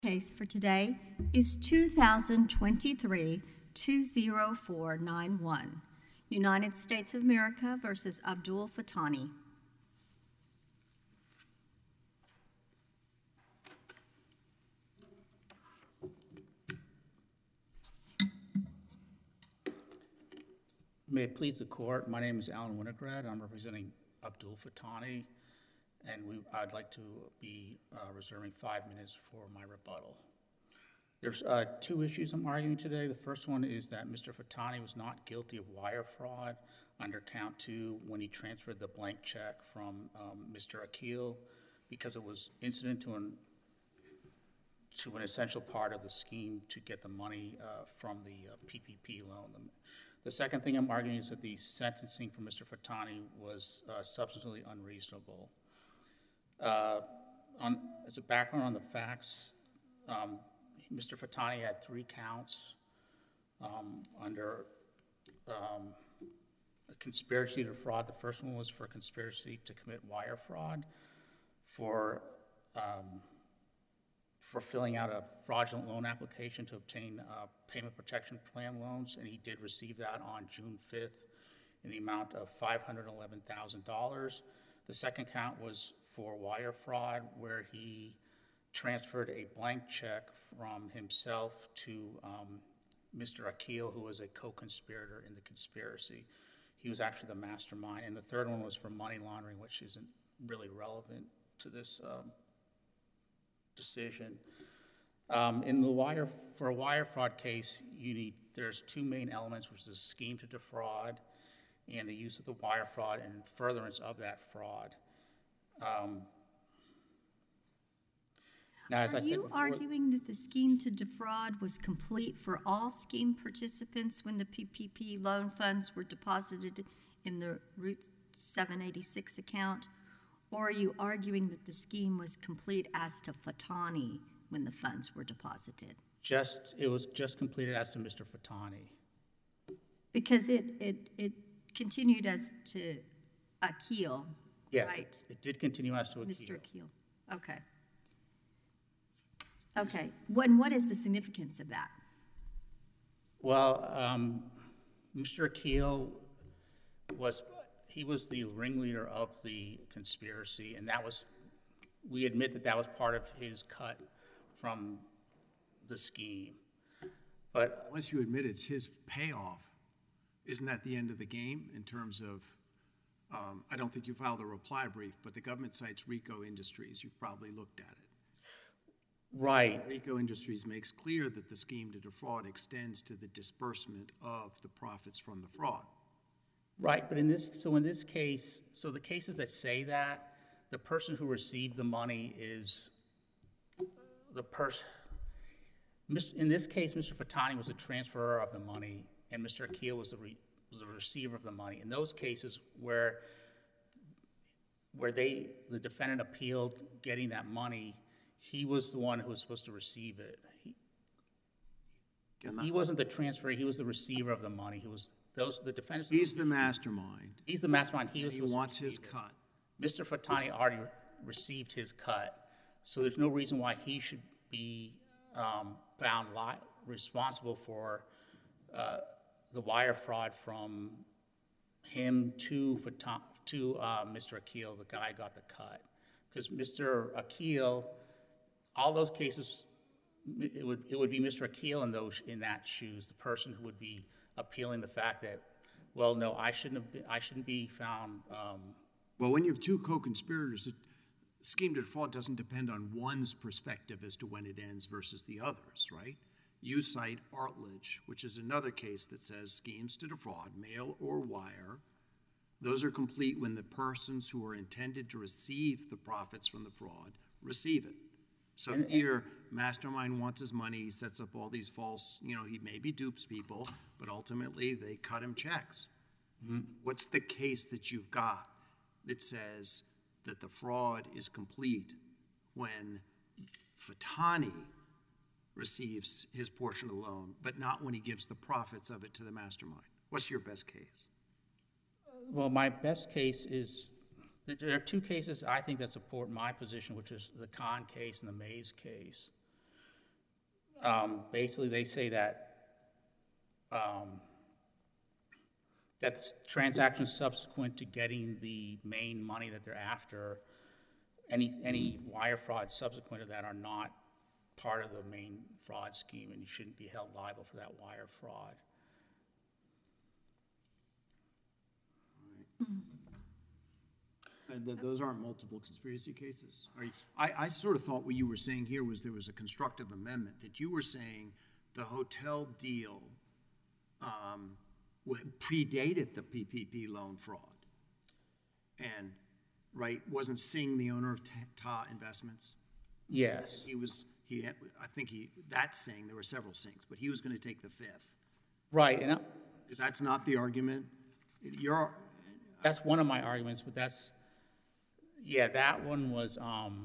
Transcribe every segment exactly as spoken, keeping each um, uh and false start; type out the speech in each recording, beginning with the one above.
Case for today is two thousand twenty-three two oh four nine one, United States of America versus Abdul Fatani. May it please the court, my name is Alan Winograd. I'm representing Abdul Fatani, and we, I'd like to be uh, reserving five minutes for my rebuttal. There's uh, two issues I'm arguing today. The first one is that Mister Fatani was not guilty of wire fraud under count two when he transferred the blank check from um, Mister Akil because it was incident to an, to an essential part of the scheme to get the money uh, from the uh, P P P loan. The, the second thing I'm arguing is that the sentencing for Mister Fatani was uh, substantively unreasonable. Uh, on, as a background on the facts, um, Mister Fatani had three counts um, under um, a conspiracy to defraud. The first one was for conspiracy to commit wire fraud, for um, for filling out a fraudulent loan application to obtain uh, payment protection plan loans, and he did receive that on June fifth in the amount of five hundred eleven thousand dollars. The second count was for wire fraud, where he transferred a blank check from himself to um, Mister Akil, who was a co-conspirator in the conspiracy. He was actually the mastermind. And the third one was for money laundering, which isn't really relevant to this um, decision. Um, in the wire, for a wire fraud case, you need, there's two main elements, which is the scheme to defraud and the use of the wire fraud and furtherance of that fraud. Um, Now, as Are I said you before, arguing that the scheme to defraud was complete for all scheme participants when the P P P loan funds were deposited in the Route seven eighty-six account? Or are you arguing that the scheme was complete as to Fatani when the funds were deposited? just it was just completed as to Mister Fatani. Because it, it, it continued as to Akil, Yes, right? it, it did continue as to Akil. Mister Akil, okay. Okay, when, what is the significance of that? Well, um, Mister Akil was, he was the ringleader of the conspiracy, and that was, we admit that that was part of his cut from the scheme. But once you admit it's his payoff, isn't that the end of the game in terms of, um, I don't think you filed a reply brief, but the government cites Rico Industries. You've probably looked at it. right, Rico Industries makes clear that the scheme to defraud extends to the disbursement of the profits from the fraud. right, but in this, so in this case, so the cases that say that, the person who received the money is the person, in this case, Mister Fatani was the transferor of the money, and Mister Akil was the, re, was the receiver of the money. In those cases where, where they, the defendant appealed getting that money, he was the one who was supposed to receive it. He, he wasn't the transferee, he was the receiver of the money. He was, those, the defendants. He's the mastermind. He's the mastermind. He, was he wants his cut. Mister Fatani already received his cut, so there's no reason why he should be um, found li responsible for uh, the wire fraud from him to, Fatan to uh, Mister Akil, the guy who got the cut. Because Mister Akil, all those cases, it would it would be Mister Akil in those in that shoes, the person who would be appealing the fact that, well, no, I shouldn't have been, I shouldn't be found. Um, well, when you have two co-conspirators, the scheme to defraud doesn't depend on one's perspective as to when it ends versus the others, right? You cite Artledge, which is another case that says schemes to defraud, mail or wire, those are complete when the persons who are intended to receive the profits from the fraud receive it. So and, here, mastermind wants his money, he sets up all these false, you know, he maybe dupes people, but ultimately they cut him checks. Mm-hmm. What's the case that you've got that says that the fraud is complete when Fatani receives his portion of the loan, but not when he gives the profits of it to the mastermind? What's your best case? Well, my best case is There are two cases I think that support my position, which is the Khan case and the Mays case. Um, basically, they say that, um, that s- transactions subsequent to getting the main money that they're after, any, any wire fraud subsequent to that are not part of the main fraud scheme, and you shouldn't be held liable for that wire fraud. And th- those aren't multiple conspiracy cases? Are you, I, I sort of thought what you were saying here was there was a constructive amendment, that you were saying the hotel deal um, wa- predated the P P P loan fraud. And, right, wasn't Singh the owner of Ta- Ta Investments? Yes, He was, he, had- I think he, that Singh, there were several Singhs, but he was going to take the fifth. right, and I- That's not the argument? You're, that's one of my arguments, but that's, yeah, that one was, um,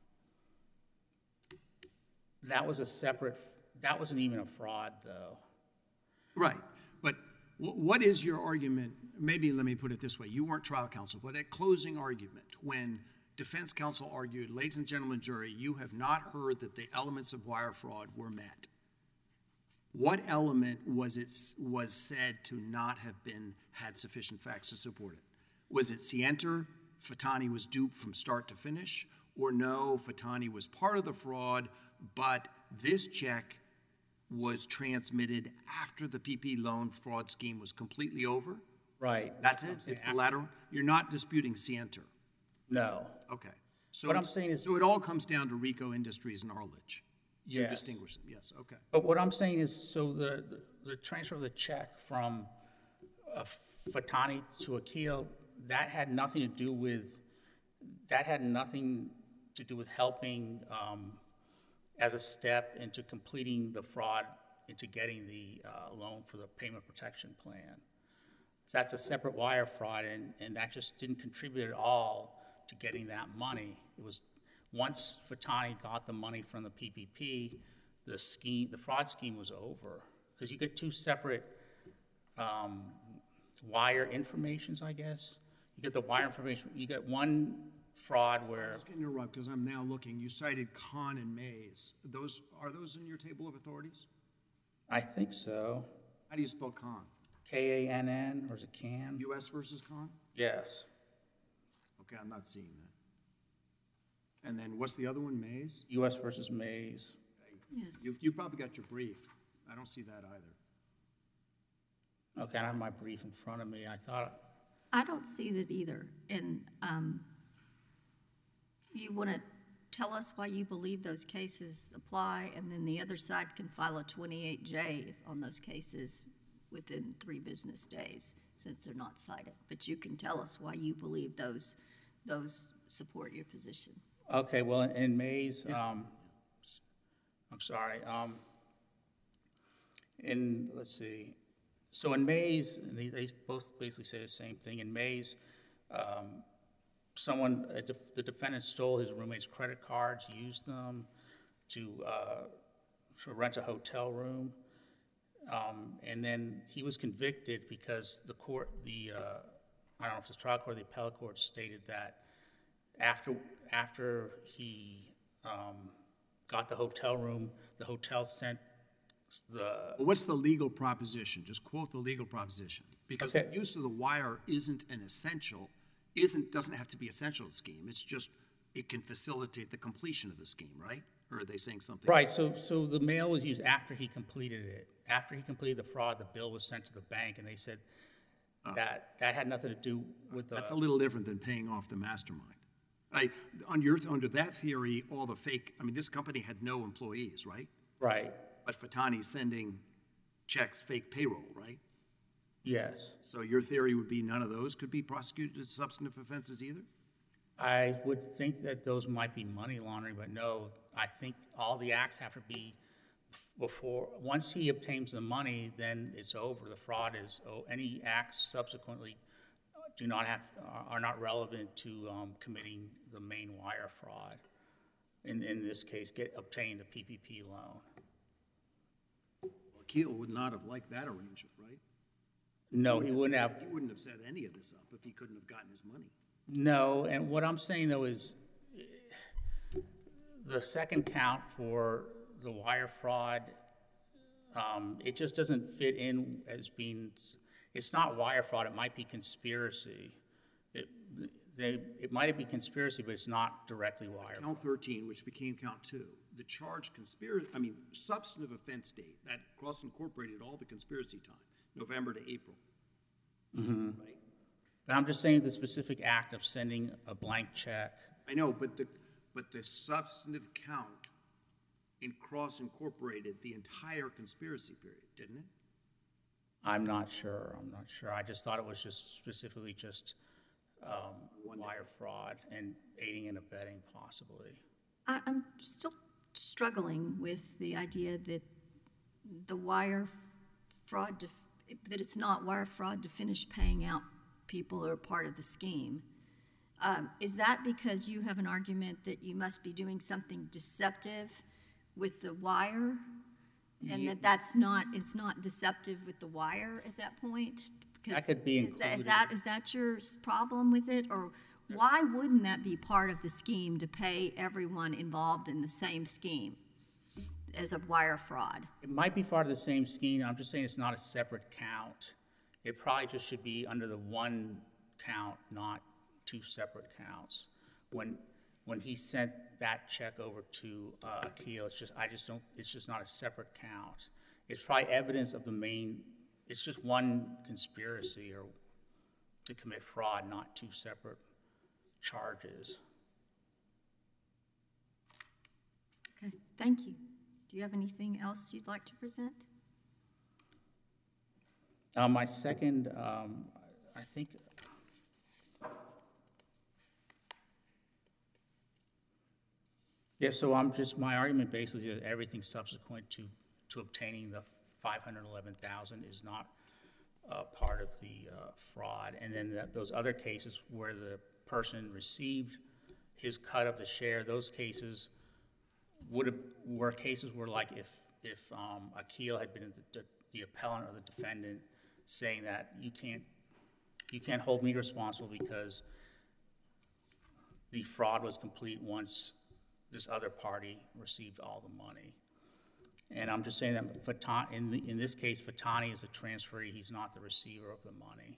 that was a separate, that wasn't even a fraud, though. right, but wh- what is your argument? Maybe let me put it this way. You weren't trial counsel, but at closing argument, when defense counsel argued, ladies and gentlemen jury, you have not heard that the elements of wire fraud were met. What element was it, was said to not have been, had sufficient facts to support it? Was it scienter, Fatani was duped from start to finish? Or no, Fatani was part of the fraud, but this check was transmitted after the P P loan fraud scheme was completely over? Right. That's it? It's the latter? You're not disputing scienter? No. Okay. So What I'm it's- saying is- So it all comes down to Rico Industries and Arledge? You Yes. distinguish them, yes, okay. But what I'm saying is, so the, the- the transfer of the check from uh, Fatani to Akil, that had nothing to do with, that had nothing to do with helping um, as a step into completing the fraud, into getting the uh, loan for the payment protection plan. So that's a separate wire fraud, and, and that just didn't contribute at all to getting that money. It was, once Fatani got the money from the P P P, the scheme, the fraud scheme was over. Because you get two separate um, wire informations, I guess. You get the wire information, you get one fraud where, Just gonna interrupt, because I'm now looking, you cited Kahn and Mays. Those, are those in your table of authorities? I think so, How do you spell Kahn? K A N N, or is it CAN? U S versus Kahn? Yes, Okay, I'm not seeing that. And then what's the other one, Mays? U S versus Mays. Yes. You, you probably got your brief. I don't see that either. Okay, I have my brief in front of me. I thought, I don't see that either. And um, you want to tell us why you believe those cases apply, and then the other side can file a twenty-eight J on those cases within three business days, since they're not cited. But you can tell us why you believe those, those support your position. okay, well, in- in Mays, um, I'm sorry, um, in, let's see, so in Mays, and they, they both basically say the same thing. In Mays, um, someone, a def- the defendant stole his roommate's credit cards, used them to, uh, to rent a hotel room. Um, and then he was convicted because the court, the, uh, I don't know if it's the trial court or the appellate court stated that after, after he, um, got the hotel room, the hotel sent the, Well, what's the legal proposition? Just quote the legal proposition. Because the Okay. use of the wire isn't an essential, isn't, doesn't have to be essential to the scheme. It's just, it can facilitate the completion of the scheme, right? Or are they saying something? right, so, so the mail was used after he completed it. After he completed the fraud, the bill was sent to the bank, and they said that, that had nothing to do with the. That's a little different than paying off the mastermind. I, on your, under that theory, all the fake, I mean, this company had no employees, right? Right, But Fatani's sending checks, fake payroll, right? yes. So your theory would be none of those could be prosecuted as substantive offenses either? I would think that those might be money laundering, but no, I think all the acts have to be before, once he obtains the money, then it's over. The fraud is, oh, any acts subsequently do not have, are not relevant to um, committing the main wire fraud. In, in this case, get, obtaining the P P P loan. Well, Keel would not have liked that arrangement, right? No, he wouldn't have. He wouldn't have set any of this up if he couldn't have gotten his money. No, and what I'm saying though is, the second count for the wire fraud, um, it just doesn't fit in as being, it's not wire fraud, it might be conspiracy. It, they, it might be conspiracy, but it's not directly wire fraud. Count thirteen, which became count two, the charge conspiracy, I mean, substantive offense date, that cross-incorporated all the conspiracy time, November to April. Mm-hmm. Right? But I'm just saying the specific act of sending a blank check. I know, but the, but the substantive count in cross-incorporated the entire conspiracy period, didn't it? I'm not sure, I'm not sure. I just thought it was just specifically just um, wire fraud and aiding and abetting possibly. I, I'm still struggling with the idea that the wire fraud, to, that it's not wire fraud to finish paying out people who are part of the scheme. Um, is that because you have an argument that you must be doing something deceptive with the wire? And Yeah. that that's not, it's not deceptive with the wire at that point? Because That could be is that, is included. that, is that your s- problem with it? Or why wouldn't that be part of the scheme to pay everyone involved in the same scheme as a wire fraud? It might be part of the same scheme, I'm just saying it's not a separate count. It probably just should be under the one count, not two separate counts. When, when he sent that check over to uh, Akil, it's just, I just don't, it's just not a separate count. It's probably evidence of the main, it's just one conspiracy or to commit fraud, not two separate charges. Okay, thank you. Do you have anything else you'd like to present? Uh, my second, um, I think, yeah, so I'm just, my argument basically is everything subsequent to, to obtaining the five hundred eleven thousand is not uh, part of the uh, fraud. And then that, those other cases where the person received his cut of the share, those cases would have, were cases where like if, if um, Akil had been the, the, the appellant or the defendant saying that you can't, you can't hold me responsible because the fraud was complete once this other party received all the money. And I'm just saying that Fatani, in, the, in this case, Fatani is a transferee, he's not the receiver of the money.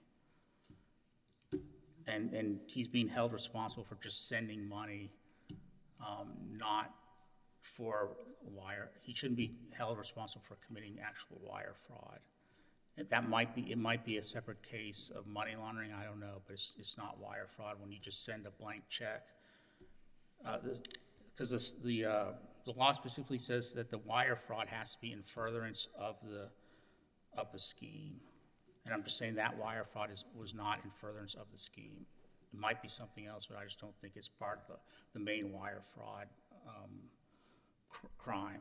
And, and he's being held responsible for just sending money, um, not for wire. He shouldn't be held responsible for committing actual wire fraud. And that might be, it might be a separate case of money laundering, I don't know, but it's, it's not wire fraud when you just send a blank check. Uh, Because this, the, uh, the law specifically says that the wire fraud has to be in furtherance of the, of the scheme. And I'm just saying that wire fraud is, was not in furtherance of the scheme. It might be something else, but I just don't think it's part of the, the main wire fraud um, cr crime.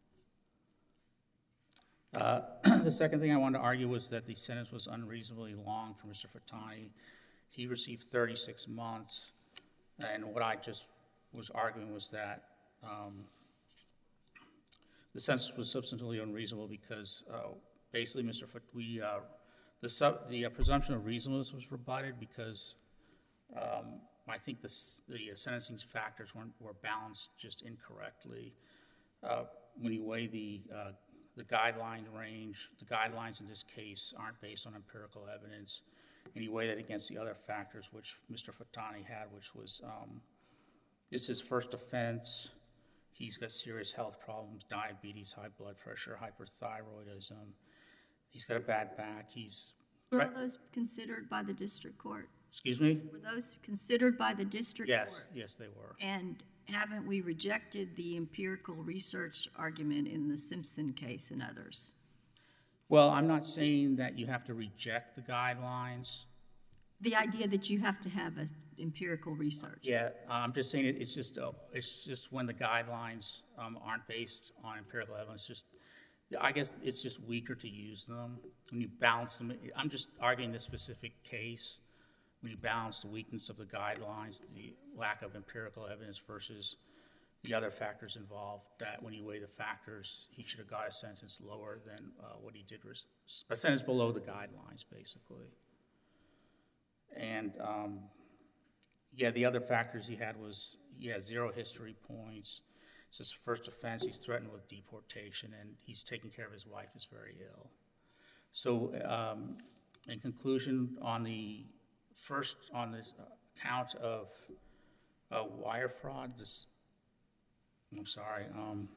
Uh, the second thing I wanted to argue was that the sentence was unreasonably long for Mister Fatani. He received thirty-six months, and what I just was arguing was that um, the sentence was substantially unreasonable because uh, basically, Mister Fat we uh, the sub the uh, presumption of reasonableness was rebutted because um, I think the the uh, sentencing factors weren't were balanced just incorrectly. Uh, when you weigh the uh, the guideline range, the guidelines in this case aren't based on empirical evidence, and you weigh that against the other factors which Mister Fatani had, which was um, it's his first offense. He's got serious health problems, diabetes, high blood pressure, hyperthyroidism. He's got a bad back. He's... Were those considered by the district court? Excuse me? Were those considered by the district court? Yes, yes, they were. And haven't we rejected the empirical research argument in the Simpson case and others? Well, I'm not saying that you have to reject the guidelines. The idea that you have to have a empirical research. Yeah, I'm just saying it, it's just uh, it's just when the guidelines um, aren't based on empirical evidence. Just I guess it's just weaker to use them when you balance them. I'm just arguing this specific case when you balance the weakness of the guidelines, the lack of empirical evidence versus the other factors involved. That when you weigh the factors, he should have got a sentence lower than uh, what he did, a sentence below the guidelines, basically. And um, yeah, the other factors he had was, he had zero history points, It's his first offense. He's threatened with deportation, and he's taking care of his wife who's very ill. So, um, in conclusion, on the first, on this count of uh, wire fraud, this, I'm sorry, um,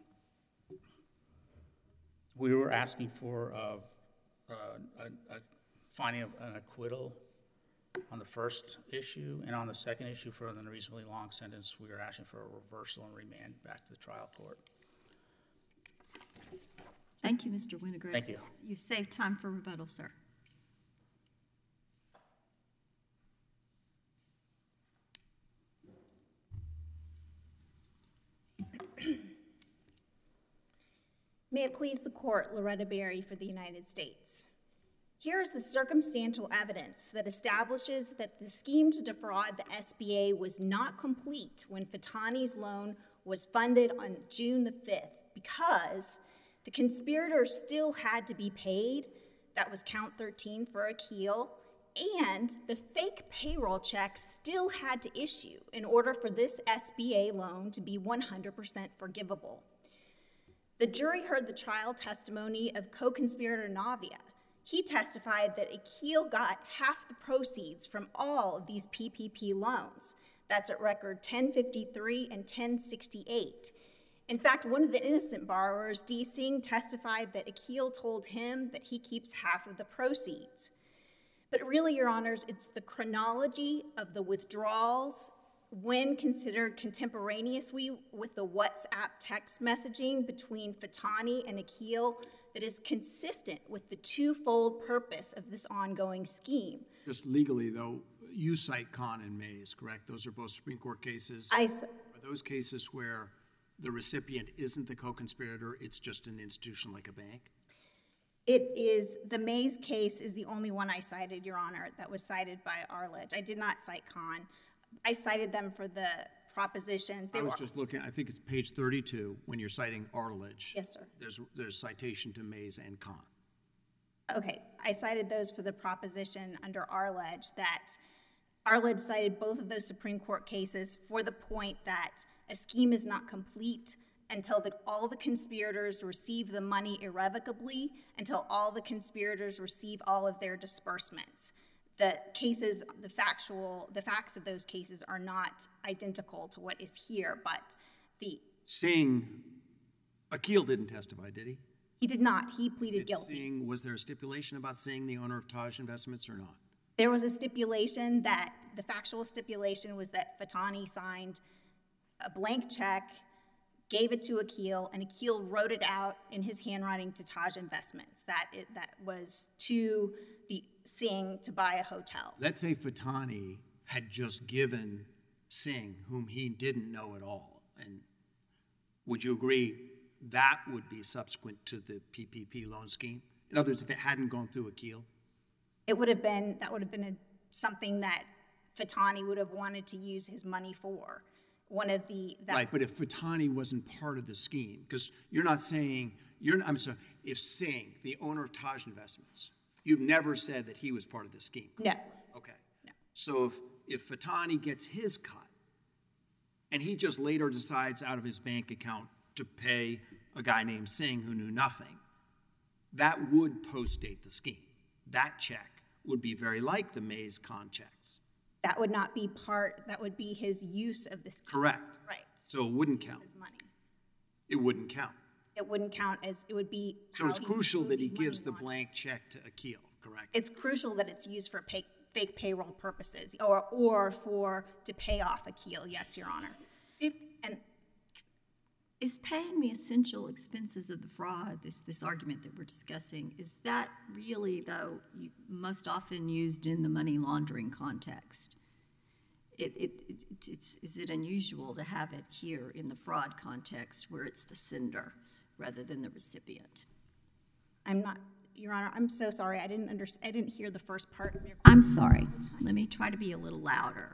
we were asking for uh, uh, a, a finding of an acquittal on the first issue, and on the second issue for an unreasonably long sentence, we were asking for a reversal and remand back to the trial court. Thank you, Mister Winograd. Thank you. You've saved time for rebuttal, sir. May it please the court, Loretta Berry for the United States. Here is the circumstantial evidence that establishes that the scheme to defraud the S B A was not complete when Fatani's loan was funded on June the fifth because the conspirators still had to be paid. That was count thirteen for Akil, and the fake payroll checks still had to issue in order for this S B A loan to be one hundred percent forgivable. The jury heard the trial testimony of co-conspirator Navia. He testified that Akil got half the proceeds from all of these P P P loans. That's at record ten fifty-three and ten sixty-eight. In fact, one of the innocent borrowers, D. Singh, testified that Akil told him that he keeps half of the proceeds. But really, Your Honors, it's the chronology of the withdrawals when considered contemporaneously with the WhatsApp text messaging between Fatani and Akil that is consistent with the twofold purpose of this ongoing scheme. Just legally, though, you cite Khan and Mays, correct? Those are both Supreme Court cases. I, Are those cases where the recipient isn't the co-conspirator, it's just an institution like a bank? It is, the Mays case is the only one I cited, Your Honor, that was cited by Arledge. I did not cite Khan. I cited them for the propositions. They I was were, just looking, I think it's page thirty-two, when you're citing Arledge. Yes, sir. There's, there's citation to Mays and Khan. Okay, I cited those for the proposition under Arledge that Arledge cited both of those Supreme Court cases for the point that a scheme is not complete until the, all the conspirators receive the money irrevocably, until all the conspirators receive all of their disbursements. The cases, the factual, the facts of those cases are not identical to what is here, but the... Singh, Akil didn't testify, did he? He did not. He pleaded Did guilty. Singh, was there a stipulation about Singh, the owner of Taj Investments, or not? There was a stipulation that, the factual stipulation was that Fatani signed a blank check, gave it to Akil, and Akil wrote it out in his handwriting to Taj Investments. That it, that was to the Singh to buy a hotel. Let's say Fatani had just given Singh, whom he didn't know at all, and would you agree that would be subsequent to the P P P loan scheme? In other words, if it hadn't gone through Akil? It would have been, that would have been a, something that Fatani would have wanted to use his money for. One of the... That, Right, but if Fatani wasn't part of the scheme, because you're not saying, you're, I'm sorry, if Singh, the owner of Taj Investments, you've never said that he was part of the scheme? no. Okay. No. So if, if Fatani gets his cut, and he just later decides out of his bank account to pay a guy named Singh who knew nothing, that would post-date the scheme. That check would be very like the Mays Khan checks. That would not be part, that would be his use of this. Correct. Right. So it wouldn't count. His money. It wouldn't count. It wouldn't count as, it would be. So how it's he crucial that he moved money gives the on. blank check to Akil, correct? It's crucial that it's used for pay, fake payroll purposes or, or for, to pay off Akil, yes, Your Honor. If, And is paying the essential expenses of the fraud, this, this argument that we're discussing, is that really, though, you, most often used in the money laundering context? It, it, it, it's, is it unusual to have it here in the fraud context where it's the sender rather than the recipient? I'm not, Your Honor, I'm so sorry. I didn't under, I didn't hear the first part of your question. I'm sorry. Let me try to be a little louder.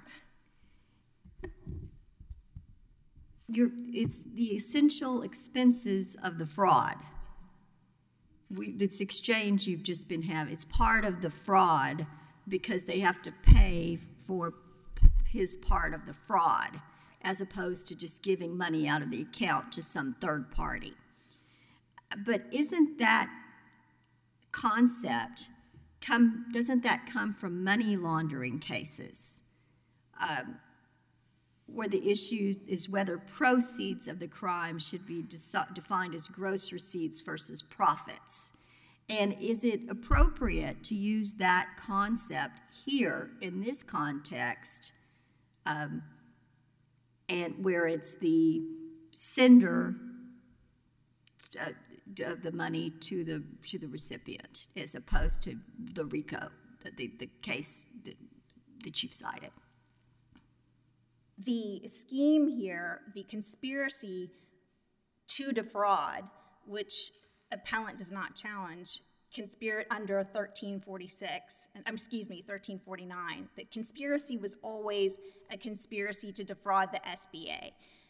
You're, it's the essential expenses of the fraud. We, this exchange you've just been having, it's part of the fraud because they have to pay for his part of the fraud. as opposed to just giving money out of the account to some third party. But isn't that concept come, doesn't that come from money laundering cases? Um, where the issue is whether proceeds of the crime should be de- defined as gross receipts versus profits. And is it appropriate to use that concept here in this context, um, and where it's the sender uh, of the money to the to the recipient, as opposed to the RICO, the, the, the case that, that you've cited? The scheme here, the conspiracy to defraud, which appellant does not challenge, conspire under thirteen forty-six, and um, excuse me, thirteen forty-nine. The conspiracy was always a conspiracy to defraud the S B A.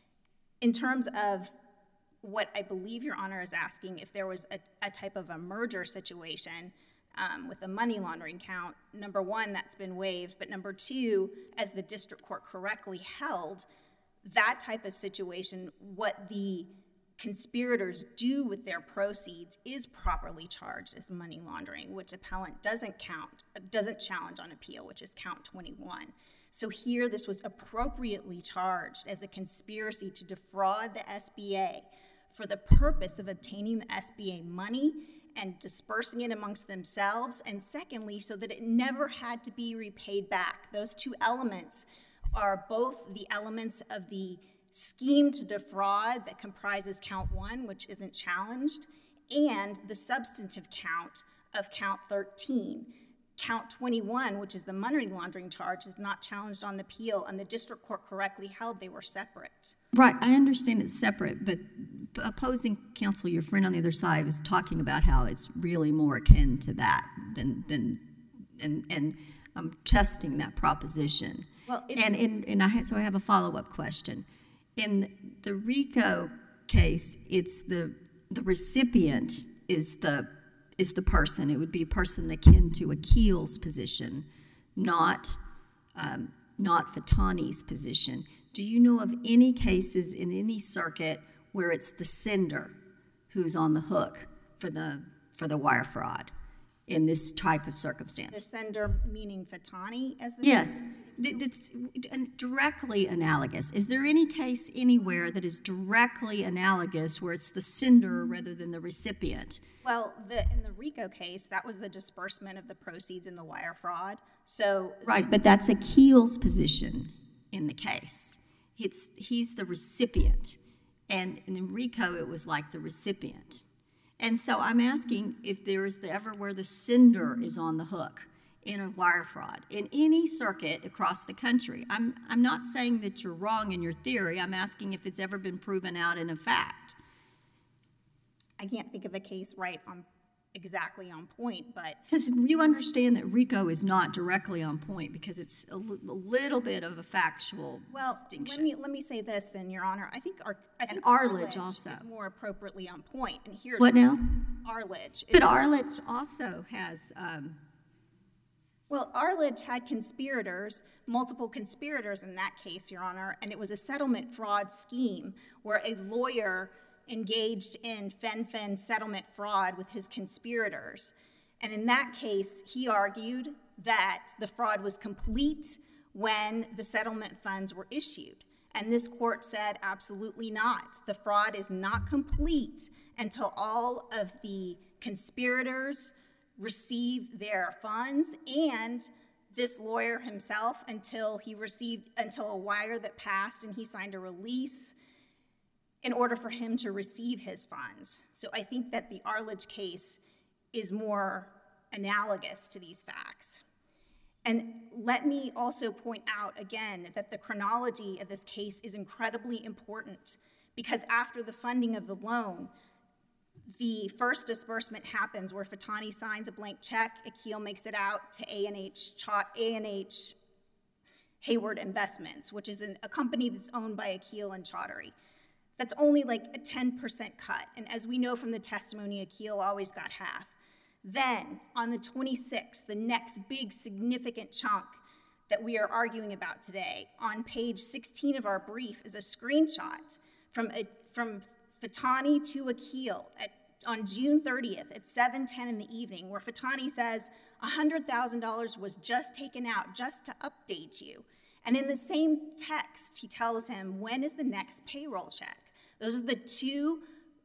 In terms of what I believe Your Honor is asking, if there was a, a type of a merger situation um, with a money laundering count, number one, that's been waived, but number two, as the district court correctly held, that type of situation, what the conspirators do with their proceeds is properly charged as money laundering, which appellant doesn't count, doesn't challenge on appeal, which is count twenty-one. So here, this was appropriately charged as a conspiracy to defraud the S B A for the purpose of obtaining the S B A money and dispersing it amongst themselves, and secondly, so that it never had to be repaid back. Those two elements are both the elements of the scheme to defraud that comprises count one, which isn't challenged, and the substantive count of count thirteen. Count twenty-one, which is the money laundering charge, is not challenged on the appeal, and the district court correctly held they were separate. Right, I understand it's separate, but opposing counsel, your friend on the other side, was talking about how it's really more akin to that than, than and, and I'm testing that proposition. Well, it, and and, and I had, so I have a follow-up question. In the RICO case, it's the the recipient is the is the person. It would be a person akin to Akil's position, not um, not Fatani's position. Do you know of any cases in any circuit where it's the sender who's on the hook for the for the wire fraud in this type of circumstance? the sender meaning Fatani as the Yes, sender? Th- it's directly analogous. Is there any case anywhere that is directly analogous where it's the sender rather than the recipient? Well, the, in the RICO case, that was the disbursement of the proceeds in the wire fraud. So Right, but that's Akil's position in the case. It's he's the recipient, and in RICO it was like the recipient. And so I'm asking if there is the ever where the sender is on the hook in a wire fraud in any circuit across the country. I'm I'm not saying that you're wrong in your theory. I'm asking if it's ever been proven out in a fact. I can't think of a case right on exactly on point, but Because you understand that RICO is not directly on point because it's a, l- a little bit of a factual well, distinction. let me let me say this then, Your Honor. I think our I think Arledge also. is more appropriately on point, and here's What now? Arledge. But Arledge also has. Um, Well, Arledge had conspirators, multiple conspirators in that case, Your Honor, and it was a settlement fraud scheme where a lawyer engaged in fen-phen settlement fraud with his conspirators. And in that case, he argued that the fraud was complete when the settlement funds were issued. And this court said absolutely not. The fraud is not complete until all of the conspirators receive their funds, and this lawyer himself until he received, until a wire that passed and he signed a release in order for him to receive his funds. So I think that the Arledge case is more analogous to these facts. And let me also point out again that the chronology of this case is incredibly important because after the funding of the loan, the first disbursement happens where Fatani signs a blank check, Akil makes it out to A and H, A and H Hayward Investments, which is an, a company that's owned by Akil and Chaudhary. That's only like a ten percent cut, and as we know from the testimony, Akil always got half. Then, on the twenty-sixth, the next big significant chunk, that we are arguing about today, on page sixteen of our brief, is a screenshot from, a, from Fatani to Akil at, on June thirtieth at seven ten in the evening, where Fatani says one hundred thousand dollars was just taken out just to update you. And in the same text, he tells him, when is the next payroll check? Those are the two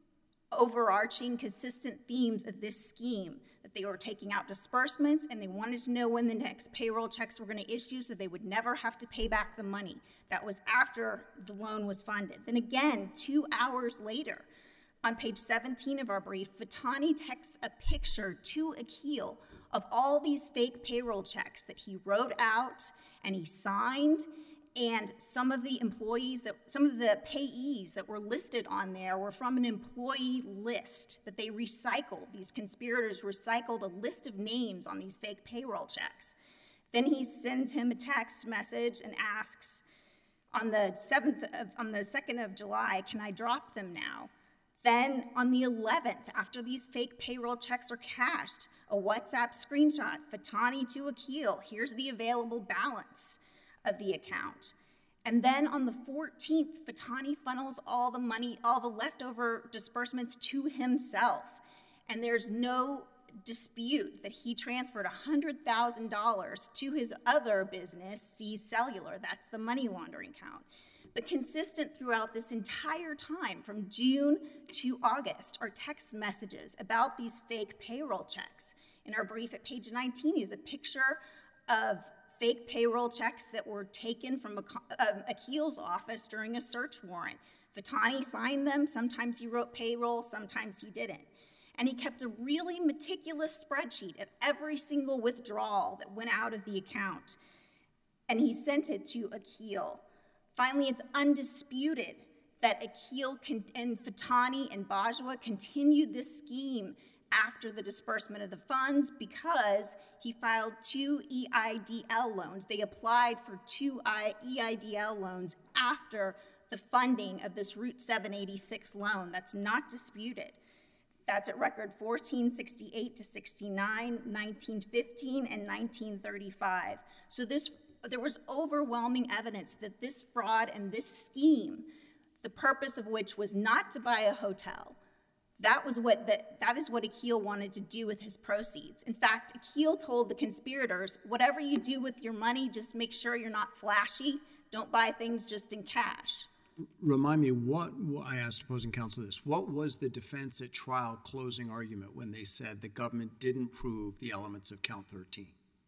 overarching, consistent themes of this scheme, that they were taking out disbursements and they wanted to know when the next payroll checks were going to issue so they would never have to pay back the money. That was after the loan was funded. Then again, two hours later, on page seventeen of our brief, Fatani texts a picture to Akil of all these fake payroll checks that he wrote out and he signed, and some of the employees, that some of the payees that were listed on there were from an employee list that they recycled. These conspirators recycled a list of names on these fake payroll checks. Then he sends him a text message and asks, on the seventh of, on the second of July, can I drop them now? Then on the eleventh, after these fake payroll checks are cashed, a WhatsApp screenshot, Fatani to Akil, here's the available balance of the account. And then on the fourteenth, Fatani funnels all the money, all the leftover disbursements to himself. And there's no dispute that he transferred one hundred thousand dollars to his other business, C Cellular. That's the money laundering count. But consistent throughout this entire time, from June to August, are text messages about these fake payroll checks. In our brief at page nineteen is a picture of fake payroll checks that were taken from um, Akil's office during a search warrant. Fatani signed them. Sometimes he wrote payroll, sometimes he didn't. And he kept a really meticulous spreadsheet of every single withdrawal that went out of the account. And he sent it to Akil. Finally, it's undisputed that Akil and Fatani and Bajwa continued this scheme after the disbursement of the funds because he filed two E I D L loans. They applied for two E I D L loans after the funding of this Route seven eighty-six loan. That's not disputed. That's at record fourteen sixty-eight to sixty-nine, nineteen fifteen, and nineteen thirty-five. So this, there was overwhelming evidence that this fraud and this scheme, the purpose of which was not to buy a hotel, That was what the, that is what Akil wanted to do with his proceeds. In fact, Akil told the conspirators, whatever you do with your money, just make sure you're not flashy. Don't buy things just in cash. Remind me, what, I asked opposing counsel this, what was the defense at trial closing argument when they said the government didn't prove the elements of count thirteen?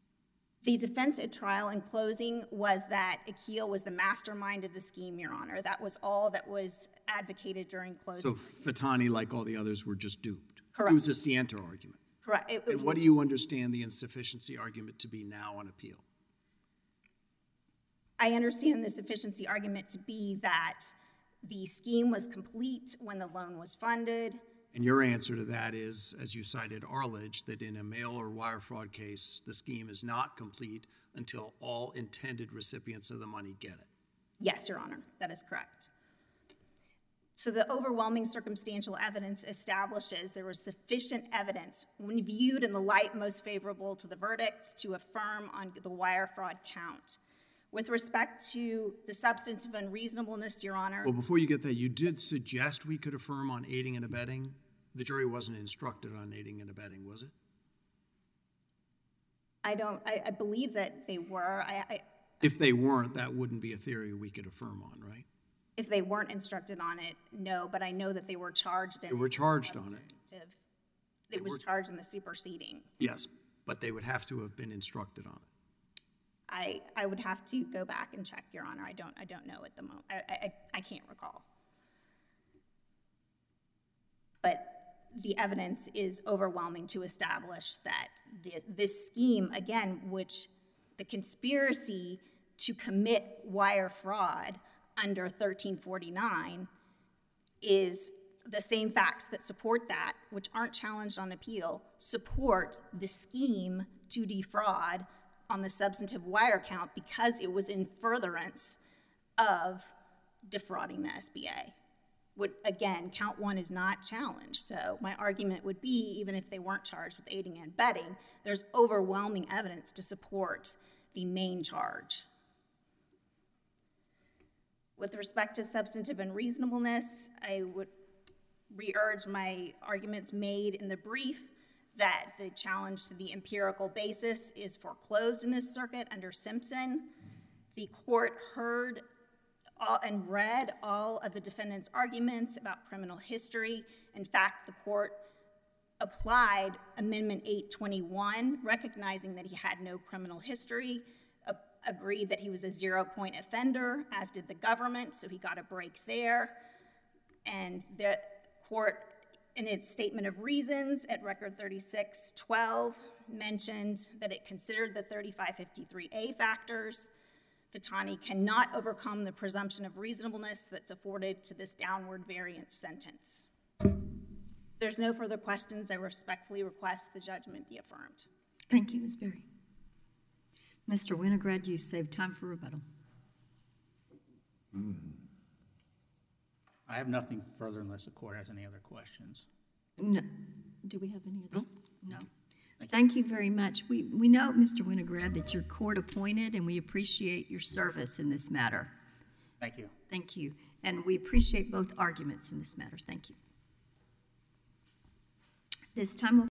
The defense at trial in closing was that Akil was the mastermind of the scheme, Your Honor. That was all that was advocated during closing. So Fatani, like all the others, were just duped? Correct. It was a scienter argument? Correct. It, it and what was, do you understand the insufficiency argument to be now on appeal? I understand the sufficiency argument to be that the scheme was complete when the loan was funded. And your answer to that is, as you cited Arledge, that in a mail or wire fraud case, the scheme is not complete until all intended recipients of the money get it. Yes, Your Honor, that is correct. So the overwhelming circumstantial evidence establishes there was sufficient evidence when viewed in the light most favorable to the verdict to affirm on the wire fraud count. With respect to the substantive unreasonableness, Your Honor. Well, before you get that, you did suggest we could affirm on aiding and abetting. The jury wasn't instructed on aiding and abetting, was it? I don't, I, I believe that they were. I, I, if they weren't, that wouldn't be a theory we could affirm on, right? If they weren't instructed on it, no, but I know that they were charged in They were charged on it. It was charged in the superseding. Yes, but they would have to have been instructed on it. I, I would have to go back and check, Your Honor. I don't I don't know at the moment. I, I, I can't recall. But the evidence is overwhelming to establish that the, this scheme, again, which the conspiracy to commit wire fraud under thirteen forty-nine is the same facts that support that, which aren't challenged on appeal, support the scheme to defraud on the substantive wire count because it was in furtherance of defrauding the S B A. Would, again, count one is not challenged. So my argument would be, even if they weren't charged with aiding and abetting, there's overwhelming evidence to support the main charge. With respect to substantive unreasonableness, I would re-urge my arguments made in the brief that the challenge to the empirical basis is foreclosed in this circuit under Simpson. The court heard all, and read all of the defendant's arguments about criminal history. In fact, the court applied Amendment eight twenty-one, recognizing that he had no criminal history, uh, agreed that he was a zero-point offender, as did the government, so he got a break there. And the court, in its statement of reasons at Record thirty-six twelve, mentioned that it considered the thirty-five fifty-three A factors. Fatani cannot overcome the presumption of reasonableness that's afforded to this downward variance sentence. If there's no further questions, I respectfully request the judgment be affirmed. Thank you, Miz Berry. Mister Winograd, you saved time for rebuttal. I have nothing further unless the court has any other questions. No. Do we have any other? No. Thank you very much. We, we know, Mister Winograd, that you're court appointed, and we appreciate your service in this matter. Thank you. Thank you. And we appreciate both arguments in this matter. Thank you. This time we'll